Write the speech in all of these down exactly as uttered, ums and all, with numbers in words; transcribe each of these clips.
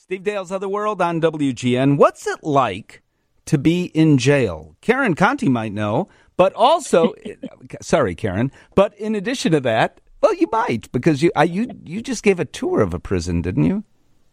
Steve Dale's Other World on W G N. What's it like to be in jail? Karen Conti might know, but also, sorry, Karen, but in addition to that, well, you might, because you I, you you just gave a tour of a prison, didn't you?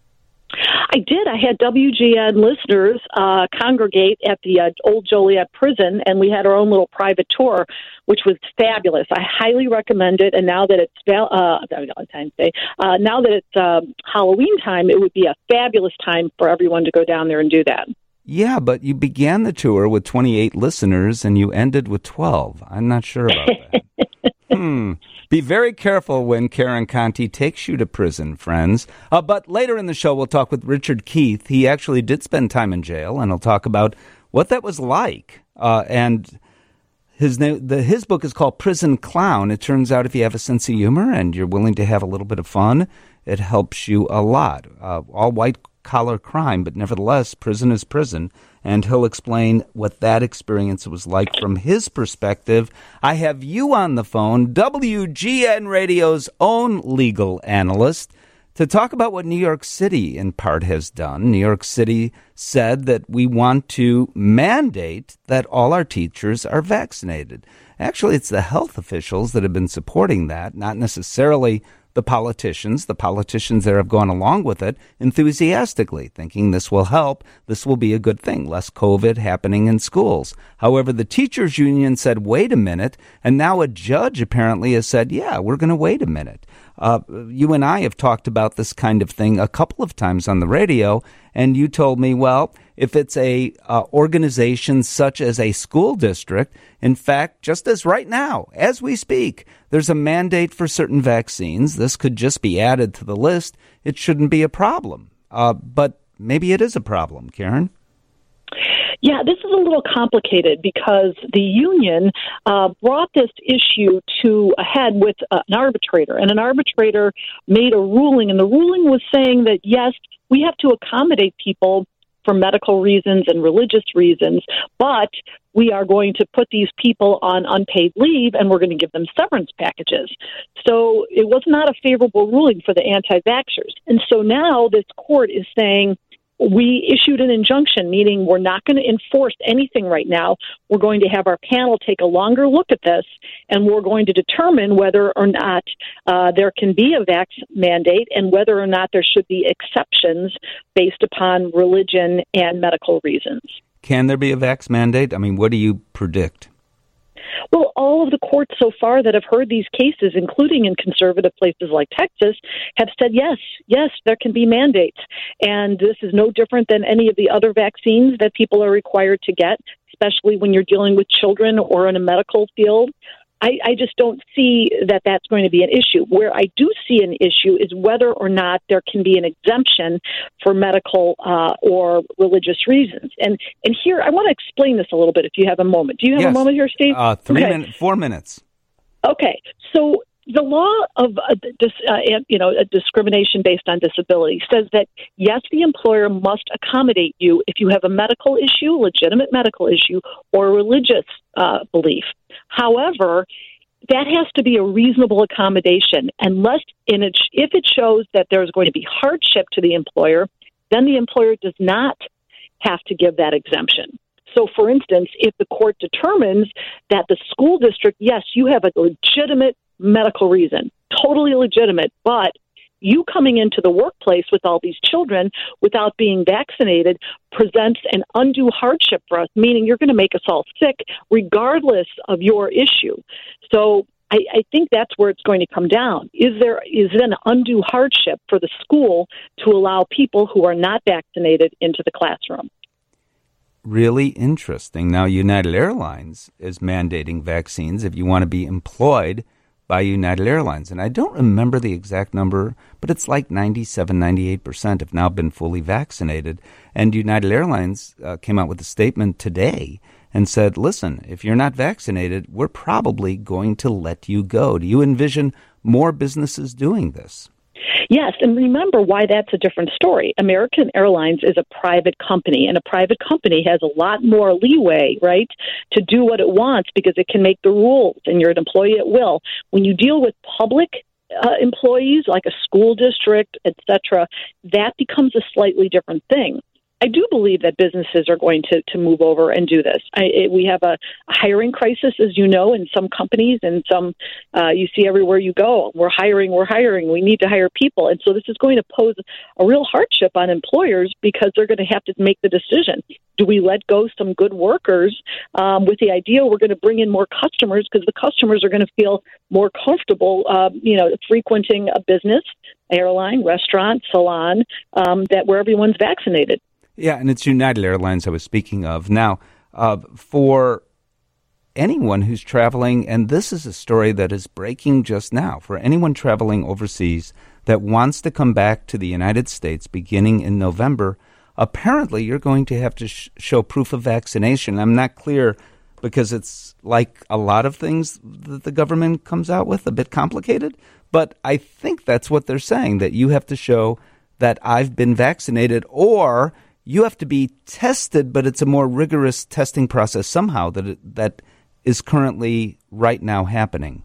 I did. I had W G N listeners uh, congregate at the uh, old Joliet prison, and we had our own little private tour, which was fabulous. I highly recommend it. And now that it's uh, Valentine's Day, uh, now that it's uh, Halloween time, it would be a fabulous time for everyone to go down there and do that. Yeah, but you began the tour with twenty-eight listeners, and you ended with twelve. I'm not sure about that. hmm. Be very careful when Karen Conti takes you to prison, friends. Uh, but later in the show, we'll talk with Richard Keith. He actually did spend time in jail, and he'll talk about what that was like. Uh, and his name, the, his book is called Prison Clown. It turns out if you have a sense of humor and you're willing to have a little bit of fun, it helps you a lot. Uh, all white-collar crime, but nevertheless, prison is prison. And he'll explain what that experience was like from his perspective. I have you on the phone, W G N Radio's own legal analyst, to talk about what New York City, in part, has done. New York City said that we want to mandate that all our teachers are vaccinated. Actually, it's the health officials that have been supporting that, not necessarily the politicians. The politicians there have gone along with it enthusiastically, thinking this will help, this will be a good thing, less COVID happening in schools. However, the teachers union said, wait a minute, and now a judge apparently has said, yeah, we're going to wait a minute. Uh, you and I have talked about this kind of thing a couple of times on the radio, and you told me, well, if it's a uh, organization such as a school district, in fact, just as right now, as we speak, there's a mandate for certain vaccines. This could just be added to the list. It shouldn't be a problem. Uh, but maybe it is a problem, Karen. Yeah, this is a little complicated because the union uh, brought this issue to a head with uh, an arbitrator, and an arbitrator made a ruling, and the ruling was saying that, yes, we have to accommodate people for medical reasons and religious reasons, but we are going to put these people on unpaid leave, and we're going to give them severance packages. So it was not a favorable ruling for the anti-vaxxers. And so now this court is saying, we issued an injunction, meaning we're not going to enforce anything right now. We're going to have our panel take a longer look at this, and we're going to determine whether or not uh, there can be a vax mandate and whether or not there should be exceptions based upon religion and medical reasons. Can there be a vax mandate? I mean, what do you predict? Well, all of the courts so far that have heard these cases, including in conservative places like Texas, have said, yes, yes, there can be mandates. And this is no different than any of the other vaccines that people are required to get, especially when you're dealing with children or in a medical field. I, I just don't see that that's going to be an issue. Where I do see an issue is whether or not there can be an exemption for medical uh, or religious reasons. And and here, I want to explain this a little bit if you have a moment. Do you have yes. a moment here, Steve? Uh, three okay. minutes, four minutes. Okay. So the law of uh, dis, uh, you know, a discrimination based on disability says that, yes, the employer must accommodate you if you have a medical issue, legitimate medical issue, or a religious uh, belief. However, that has to be a reasonable accommodation, unless in it, if it shows that there's going to be hardship to the employer, then the employer does not have to give that exemption. So, for instance, if the court determines that the school district, yes, you have a legitimate medical reason, totally legitimate, but you coming into the workplace with all these children without being vaccinated presents an undue hardship for us, meaning you're going to make us all sick regardless of your issue. So I, I think that's where it's going to come down. Is there is it an undue hardship for the school to allow people who are not vaccinated into the classroom? Really interesting. Now, United Airlines is mandating vaccines if you want to be employed by United Airlines. And I don't remember the exact number, but it's like ninety-seven, ninety-eight percent have now been fully vaccinated. And United Airlines uh, came out with a statement today and said, listen, if you're not vaccinated, we're probably going to let you go. Do you envision more businesses doing this? Yes, and remember why that's a different story. American Airlines is a private company, and a private company has a lot more leeway, right, to do what it wants because it can make the rules, and you're an employee at will. When you deal with public uh, employees, like a school district, et cetera, that becomes a slightly different thing. I do believe that businesses are going to, to move over and do this. I, it, we have a, a hiring crisis, as you know, in some companies and some uh, you see everywhere you go. We're hiring, we're hiring. We need to hire people. And so this is going to pose a real hardship on employers because they're going to have to make the decision. Do we let go some good workers um, with the idea we're going to bring in more customers because the customers are going to feel more comfortable, uh, you know, frequenting a business, airline, restaurant, salon, um, that where everyone's vaccinated. Yeah, and it's United Airlines I was speaking of. Now, uh, for anyone who's traveling, and this is a story that is breaking just now, for anyone traveling overseas that wants to come back to the United States beginning in November, apparently you're going to have to sh- show proof of vaccination. I'm not clear because it's like a lot of things that the government comes out with, a bit complicated, but I think that's what they're saying, that you have to show that I've been vaccinated, or you have to be tested, but it's a more rigorous testing process somehow that it, that is currently right now happening.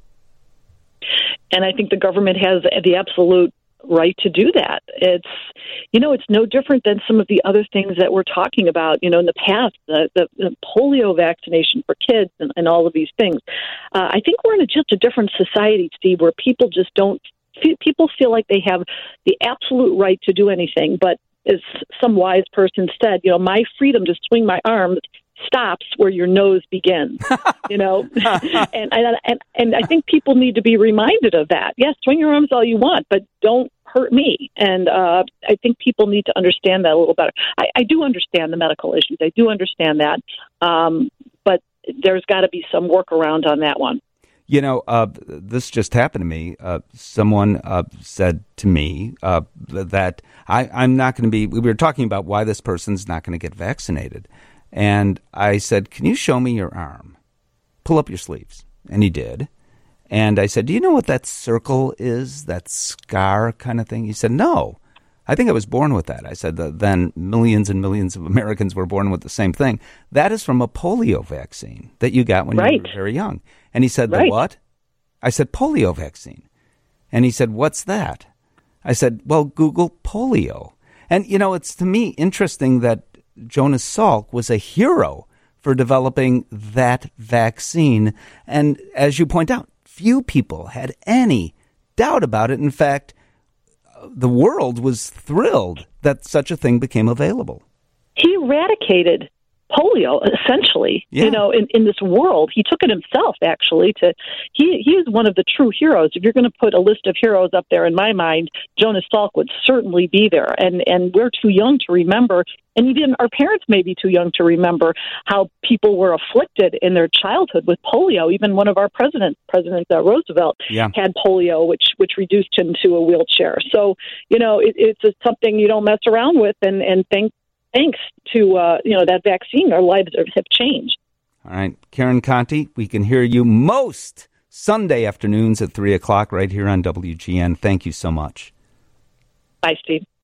And I think the government has the absolute right to do that. It's, you know, it's no different than some of the other things that we're talking about, you know, in the past, the, the, the polio vaccination for kids and, and all of these things. Uh, I think we're in a, just a different society, Steve, where people just don't, people feel like they have the absolute right to do anything, but as some wise person said, you know, my freedom to swing my arms stops where your nose begins, you know, and, and and and I think people need to be reminded of that. Yes, swing your arms all you want, but don't hurt me. And uh, I think people need to understand that a little better. I, I do understand the medical issues. I do understand that, um, but there's got to be some workaround on that one. You know, uh, this just happened to me. Uh, someone uh, said to me uh, that I, I'm not going to be, we were talking about why this person's not going to get vaccinated. And I said, can you show me your arm? Pull up your sleeves. And he did. And I said, do you know what that circle is, that scar kind of thing? He said, no. I think I was born with that. I said, then millions and millions of Americans were born with the same thing. That is from a polio vaccine that you got when right. you were very young. And he said, right. the what? I said, polio vaccine. And he said, what's that? I said, well, Google polio. And, you know, it's to me interesting that Jonas Salk was a hero for developing that vaccine. And as you point out, few people had any doubt about it. In fact, the world was thrilled that such a thing became available. He eradicated polio, essentially, yeah. you know, in, in this world. He took it himself, actually. To he he is one of the true heroes. If you're going to put a list of heroes up there, in my mind, Jonas Salk would certainly be there. And and we're too young to remember, and even our parents may be too young to remember how people were afflicted in their childhood with polio. Even one of our presidents, President uh, Roosevelt, yeah. had polio, which which reduced him to a wheelchair. So, you know, it, it's a, something you don't mess around with, and, and thank Thanks to, uh, you know, that vaccine, our lives have changed. All right. Karen Conti, we can hear you most Sunday afternoons at three o'clock right here on W G N. Thank you so much. Bye, Steve.